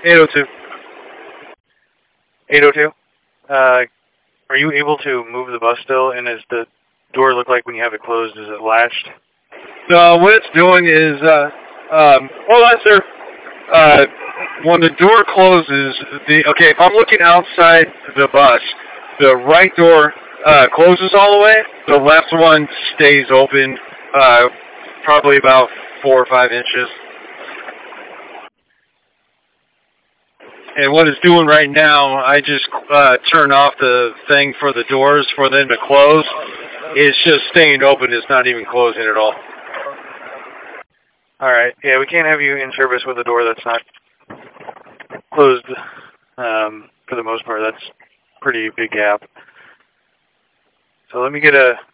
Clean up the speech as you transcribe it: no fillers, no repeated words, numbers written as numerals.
802. 802. Are you able to move the bus still? And does the door look like when you have it closed? Is it latched? No, what it's doing is, hold on, sir. When the door closes, okay, if I'm looking outside the bus, the right door closes all the way. The left one stays open, probably about 4 or 5 inches. And what it's doing right now, I just turn off the thing for the doors for them to close. It's just staying open. It's not even closing at all. All right. Yeah, we can't have you in service with a door that's not closed for the most part. That's a pretty big gap. So let me get a